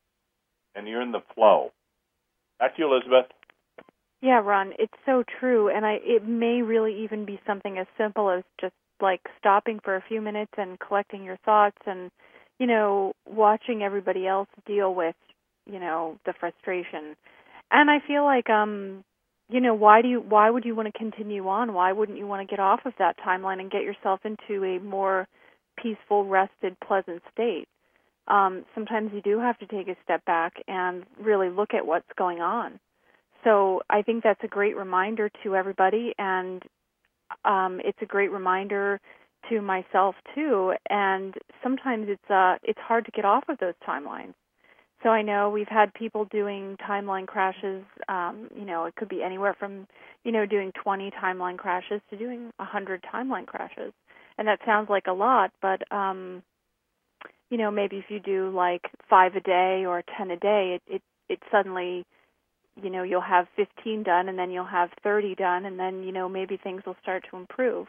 and you're in the flow. Back to you, Elizabeth. Yeah, Ron, it's so true, and I it may really even be something as simple as just like stopping for a few minutes and collecting your thoughts and, you know, watching everybody else deal with, you know, the frustration. And I feel like, um, you know, why do you, why would you want to continue on? Why wouldn't you want to get off of that timeline and get yourself into a more peaceful, rested, pleasant state? Um, sometimes you do have to take a step back and really look at what's going on. So I think that's a great reminder to everybody, and um, it's a great reminder to myself too. And sometimes it's uh, it's hard to get off of those timelines. So I know we've had people doing timeline crashes. Um, you know, it could be anywhere from, you know, doing twenty timeline crashes to doing one hundred timeline crashes. And that sounds like a lot, but um, you know, maybe if you do like five a day or ten a day, it, it, it suddenly, you know, you'll have fifteen done, and then you'll have thirty done, and then, you know, maybe things will start to improve.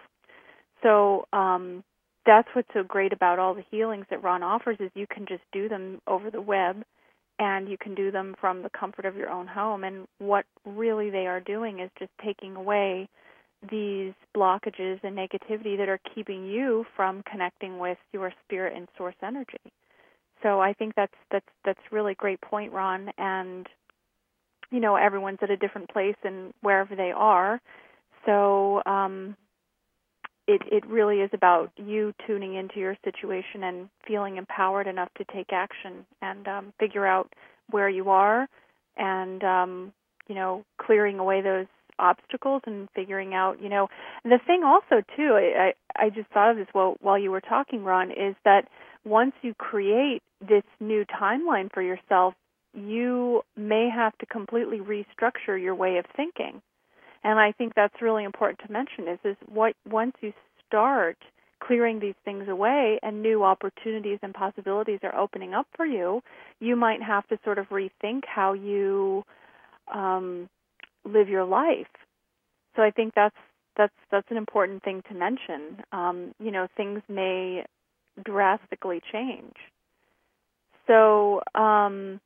So um, that's what's so great about all the healings that Ron offers, is you can just do them over the web, and you can do them from the comfort of your own home. And what really they are doing is just taking away these blockages and negativity that are keeping you from connecting with your spirit and source energy. So I think that's that's that's really a great point, Ron. And you know, everyone's at a different place and wherever they are. So um, it it really is about you tuning into your situation and feeling empowered enough to take action and um, figure out where you are, and um, you know, clearing away those obstacles and figuring out, you know, the thing also too, I, I, I just thought of this while, while you were talking, Ron, is that once you create this new timeline for yourself, you may have to completely restructure your way of thinking. And I think that's really important to mention, is, is what once you start clearing these things away and new opportunities and possibilities are opening up for you, you might have to sort of rethink how you um, live your life. So I think that's that's that's an important thing to mention. Um, you know, things may drastically change. So um,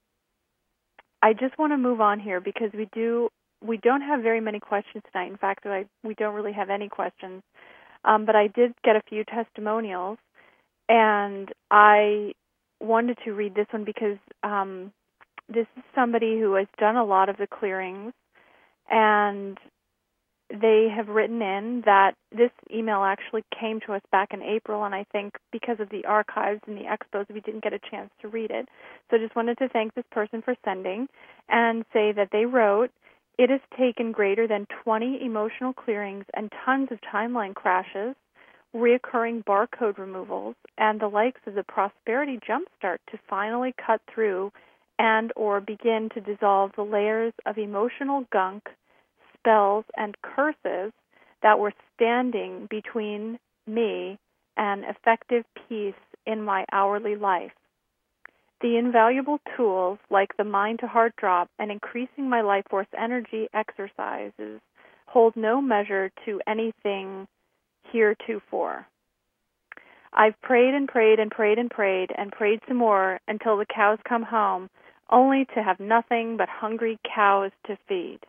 I just want to move on here because we do we don't have very many questions tonight. In fact, I, we don't really have any questions. Um, but I did get a few testimonials, and I wanted to read this one because um, this is somebody who has done a lot of the clearings, and they have written in that this email actually came to us back in April, and I think because of the archives and the expos, we didn't get a chance to read it. So I just wanted to thank this person for sending and say that they wrote, "It has taken greater than twenty emotional clearings and tons of timeline crashes, reoccurring barcode removals, and the likes of the prosperity jumpstart to finally cut through and or begin to dissolve the layers of emotional gunk, spells, and curses that were standing between me and effective peace in my hourly life. The invaluable tools like the mind to heart drop and increasing my life force energy exercises hold no measure to anything heretofore. I've prayed and prayed and prayed and prayed and prayed some more until the cows come home, only to have nothing but hungry cows to feed.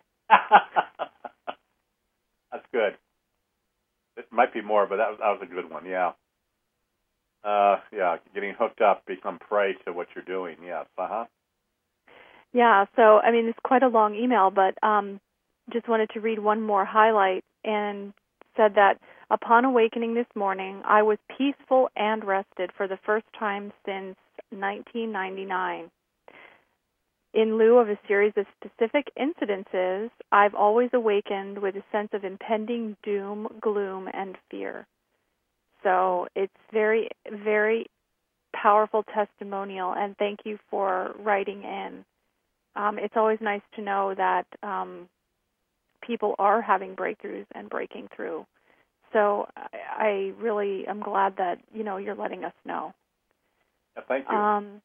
That's good. It might be more, but that was, that was a good one, yeah. Uh, yeah, getting hooked up, become prey to what you're doing, yes, uh-huh. Yeah, so, I mean, it's quite a long email, but um, just wanted to read one more highlight, and said that upon awakening this morning, I was peaceful and rested for the first time since nineteen ninety-nine. In lieu of a series of specific incidences, I've always awakened with a sense of impending doom, gloom, and fear. So it's very, very powerful testimonial, and thank you for writing in. Um, it's always nice to know that um, people are having breakthroughs and breaking through. So I, I really am glad that, you know, you're letting us know. Yeah, thank you. Um,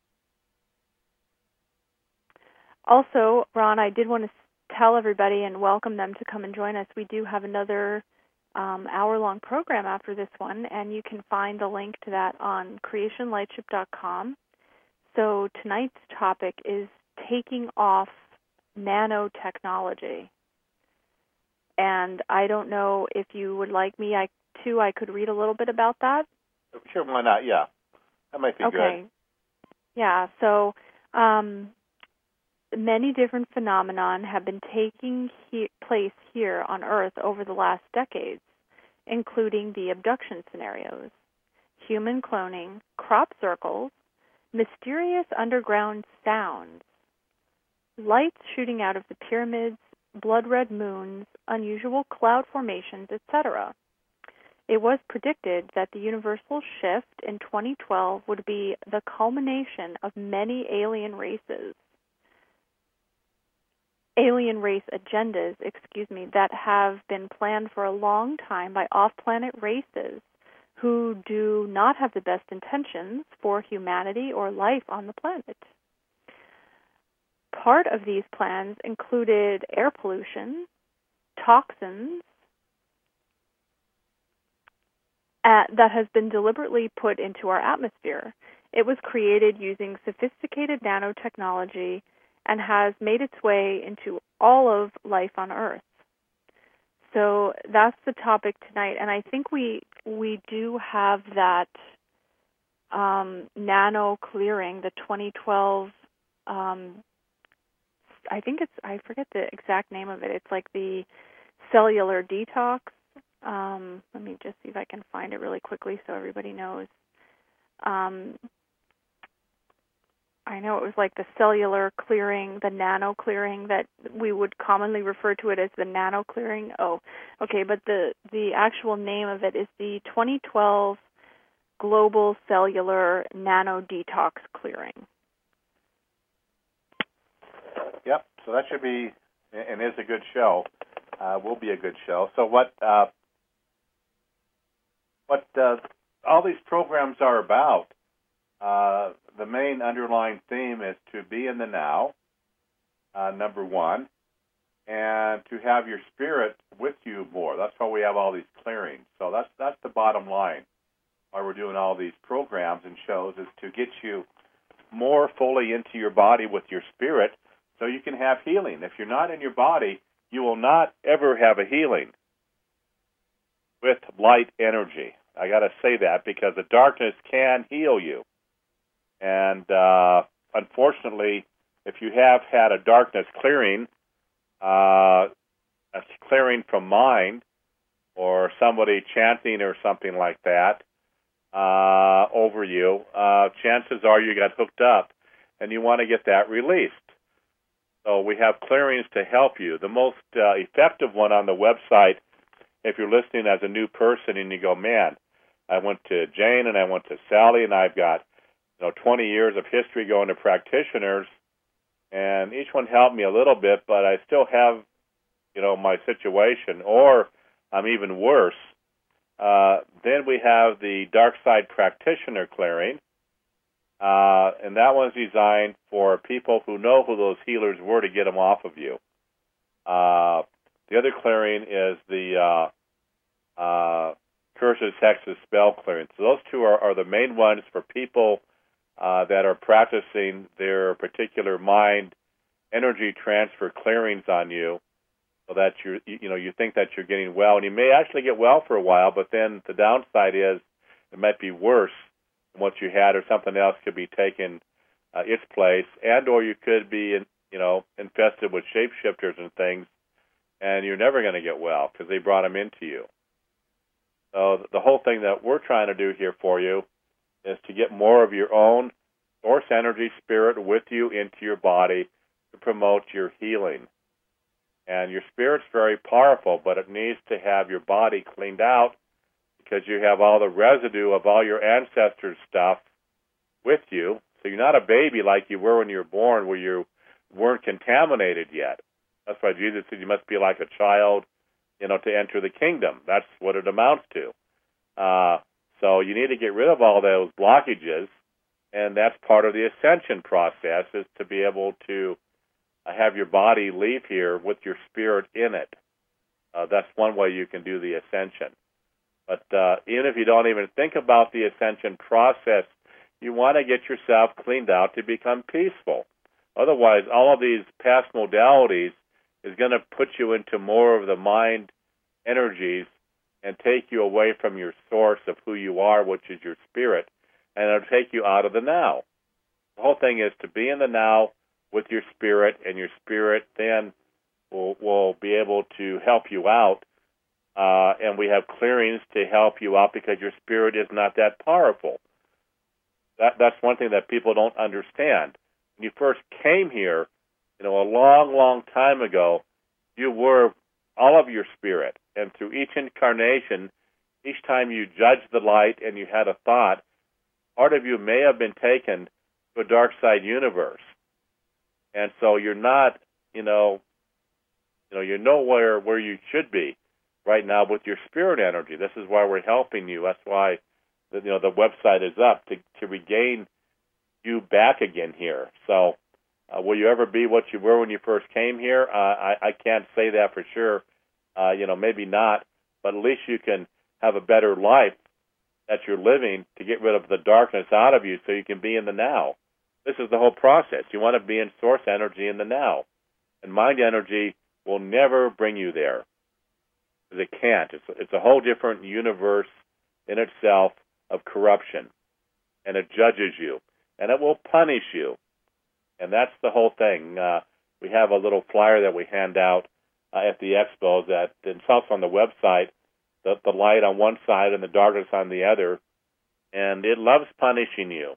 also, Ron, I did want to tell everybody and welcome them to come and join us. We do have another um, hour-long program after this one, and you can find the link to that on creation lightship dot com. So tonight's topic is taking off nanotechnology. And I don't know if you would like me I, to, I could read a little bit about that. Sure, why not? Yeah, that might be okay. good. Okay. Yeah, so um, many different phenomenon have been taking he- place here on Earth over the last decades, including the abduction scenarios, human cloning, crop circles, mysterious underground sounds, lights shooting out of the pyramids, blood-red moons, unusual cloud formations, et cetera. It was predicted that the universal shift in twenty twelve would be the culmination of many alien races, alien race agendas, excuse me, that have been planned for a long time by off-planet races who do not have the best intentions for humanity or life on the planet. Part of these plans included air pollution, toxins, uh, that has been deliberately put into our atmosphere. It was created using sophisticated nanotechnology and has made its way into all of life on Earth. So that's the topic tonight, and I think we we do have that um, nano clearing, the twenty twelve. Um, I think it's I forget the exact name of it. It's like the cellular detox. Um, let me just see if I can find it really quickly so everybody knows. Um, I know it was like the cellular clearing, the nano clearing, that we would commonly refer to it as the nano clearing. Oh, okay, but the, the actual name of it is the twenty twelve Global Cellular Nano Detox Clearing. Yep, so that should be, and is a good show, uh, will be a good show. So what, uh, what uh, all these programs are about, uh, the main underlying theme is to be in the now, uh, number one, and to have your spirit with you more. That's why we have all these clearings. So that's that's the bottom line. Why we're doing all these programs and shows is to get you more fully into your body with your spirit so you can have healing. If you're not in your body, you will not ever have a healing with light energy. I got to say that because the darkness can heal you. And uh, unfortunately, if you have had a darkness clearing, uh, a clearing from mind or somebody chanting or something like that uh, over you, uh, chances are you got hooked up and you want to get that released. So we have clearings to help you. The most uh, effective one on the website, if you're listening as a new person and you go, man, I went to Jane and I went to Sally and I've got you know twenty years of history going to practitioners, and each one helped me a little bit, but I still have you know my situation, or I'm even worse. Uh, then we have the Dark Side Practitioner Clearing, uh, and that one's designed for people who know who those healers were to get them off of you. Uh, the other clearing is the uh, uh, Curses, Hexes, Spell Clearing. So those two are, are the main ones for people uh, that are practicing their particular mind energy transfer clearings on you, so that you you know you think that you're getting well, and you may actually get well for a while, but then the downside is it might be worse than what you had, or something else could be taking uh, its place, and or you could be in, you know infested with shapeshifters and things, and you're never going to get well because they brought them into you. So the whole thing that we're trying to do here for you is to get more of your own source energy spirit with you into your body to promote your healing. And your spirit's very powerful, but it needs to have your body cleaned out because you have all the residue of all your ancestors' stuff with you. So you're not a baby like you were when you were born, where you weren't contaminated yet. That's why Jesus said you must be like a child, you know, to enter the kingdom. That's what it amounts to. Uh, so you need to get rid of all those blockages, and that's part of the ascension process, is to be able to have your body leave here with your spirit in it. Uh, that's one way you can do the ascension. But uh, even if you don't even think about the ascension process, you want to get yourself cleaned out to become peaceful. Otherwise, all of these past modalities is going to put you into more of the mind energies and take you away from your source of who you are, which is your spirit, and it'll take you out of the now. The whole thing is to be in the now with your spirit, and your spirit then will, will be able to help you out, uh, and we have clearings to help you out because your spirit is not that powerful. That, that's one thing that people don't understand. When you first came here, you know, a long, long time ago, you were all of your spirit. And through each incarnation, each time you judged the light and you had a thought, part of you may have been taken to a dark side universe. And so you're not, you know, you know, you're nowhere where you should be right now with your spirit energy. This is why we're helping you. That's why, the, you know, the website is up to, to regain you back again here. So uh, will you ever be what you were when you first came here? Uh, I, I can't say that for sure. Uh, you know, maybe not, but at least you can have a better life that you're living to get rid of the darkness out of you so you can be in the now. This is the whole process. You want to be in source energy in the now. And mind energy will never bring you there. Because it can't. It's, it's a whole different universe in itself of corruption. And it judges you. And it will punish you. And that's the whole thing. Uh, we have a little flyer that we hand out uh, at the expos that it's also on the website, the, the light on one side and the darkness on the other. And it loves punishing you.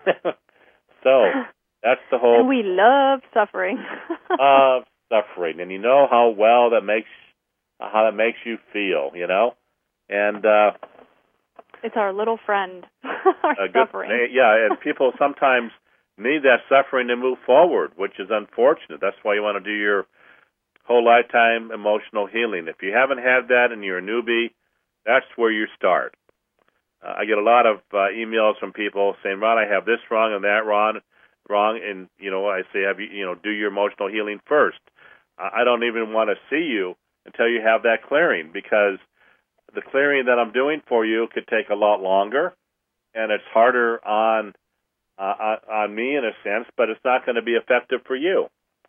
So that's the whole. And we love suffering. uh, suffering, and you know how well that makes how that makes you feel, you know, and uh, it's our little friend, our suffering. Good, yeah, and people sometimes need that suffering to move forward, which is unfortunate. That's why you want to do your whole lifetime emotional healing. If you haven't had that and you're a newbie, that's where you start. Uh, I get a lot of uh, emails from people saying, "Ron, I have this wrong and that wrong, wrong," and you know, I say, "Have you, you know, do your emotional healing first." Uh, I don't even want to see you until you have that clearing, because the clearing that I'm doing for you could take a lot longer, and it's harder on uh, on me in a sense, but it's not going to be effective for you.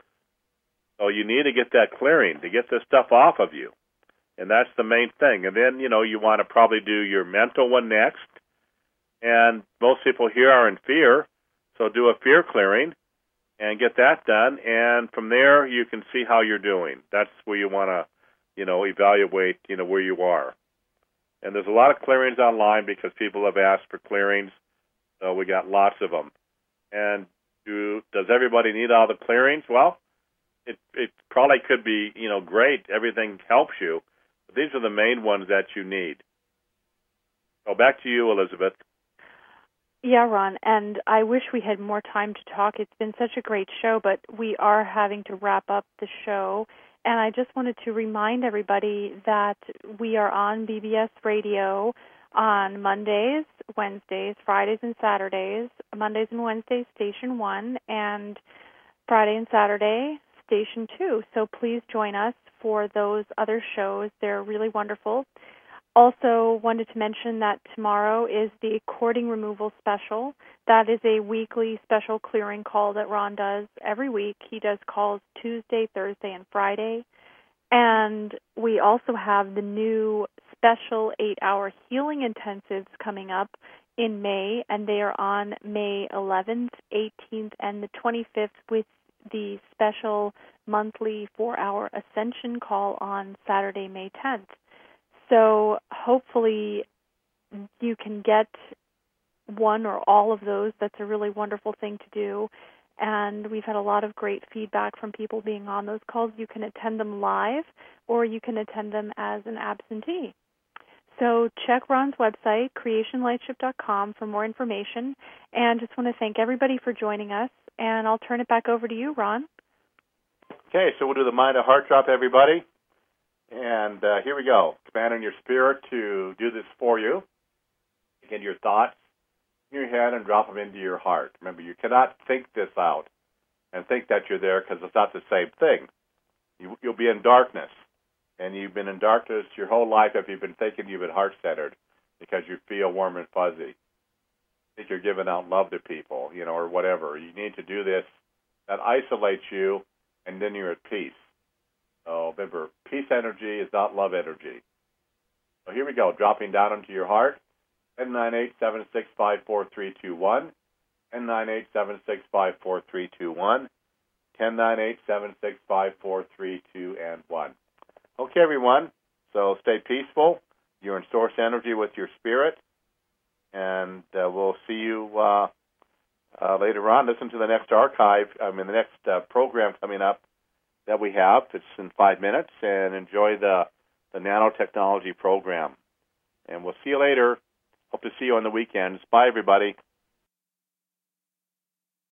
So you need to get that clearing to get this stuff off of you. And that's the main thing. And then, you know, you want to probably do your mental one next. And most people here are in fear, so do a fear clearing and get that done. And from there, you can see how you're doing. That's where you want to, you know, evaluate, you know, where you are. And there's a lot of clearings online because people have asked for clearings, so we got lots of them. And do, does everybody need all the clearings? Well, it it probably could be, you know, great. Everything helps you. These are the main ones that you need. So back to you, Elizabeth. Yeah, Ron, and I wish we had more time to talk. It's been such a great show, but we are having to wrap up the show. And I just wanted to remind everybody that we are on B B S Radio on Mondays, Wednesdays, Fridays, and Saturdays. Mondays and Wednesdays, Station one, and Friday and Saturday, Station two. So please join us for those other shows. They're really wonderful. also wanted to mention that tomorrow is the cording removal special. That is a weekly special clearing call that Ron does every week. He does calls Tuesday, Thursday, and Friday. And we also have the new special eight-hour healing intensives coming up in May, and they are on May eleventh, eighteenth, and the twenty-fifth with the special monthly four-hour ascension call on Saturday, May tenth. So hopefully you can get one or all of those. That's a really wonderful thing to do. And we've had a lot of great feedback from people being on those calls. You can attend them live or you can attend them as an absentee. So check Ron's website, creation lightship dot com, for more information. And just want to thank everybody for joining us. And I'll turn it back over to you, Ron. Okay, so we'll do the mind to heart drop, everybody. And uh, here we go. Command in your spirit to do this for you. Get your thoughts in your head and drop them into your heart. Remember, you cannot think this out and think that you're there because it's not the same thing. You, you'll be in darkness. And you've been in darkness your whole life if you've been thinking you've been heart-centered because you feel warm and fuzzy. Think you're giving out love to people, you know, or whatever. You need to do this. That isolates you, and then you're at peace. So remember, peace energy is not love energy. So here we go, dropping down into your heart. N nine eight seven six five four three two one. N nine eight seven six five four three two one. ten nine eight seven six five four three two and one. Okay, everyone. So stay peaceful. You're in source energy with your spirit. And uh, we'll see you uh, uh, later on. Listen to the next archive, I mean, the next uh, program coming up that we have. It's in five minutes. And enjoy the, the nanotechnology program. And we'll see you later. Hope to see you on the weekends. Bye, everybody.